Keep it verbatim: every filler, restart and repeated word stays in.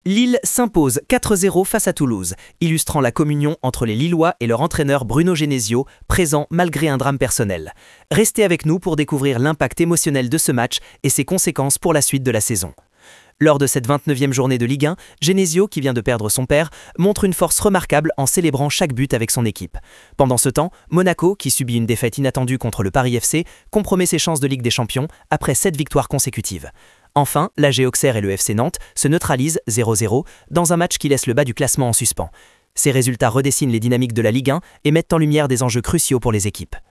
Lille s'impose quatre zéro face à Toulouse, illustrant la communion entre les Lillois et leur entraîneur Bruno Genesio, présent malgré un drame personnel. Restez avec nous pour découvrir l'impact émotionnel de ce match et ses conséquences pour la suite de la saison. Lors de cette vingt-neuvième journée de Ligue un, Genesio, qui vient de perdre son père, montre une force remarquable en célébrant chaque but avec son équipe. Pendant ce temps, Monaco, qui subit une défaite inattendue contre le Paris F C, compromet ses chances de Ligue des Champions après sept victoires consécutives. Enfin, l'A G Auxerre et le F C Nantes se neutralisent zéro zéro dans un match qui laisse le bas du classement en suspens. Ces résultats redessinent les dynamiques de la Ligue un et mettent en lumière des enjeux cruciaux pour les équipes.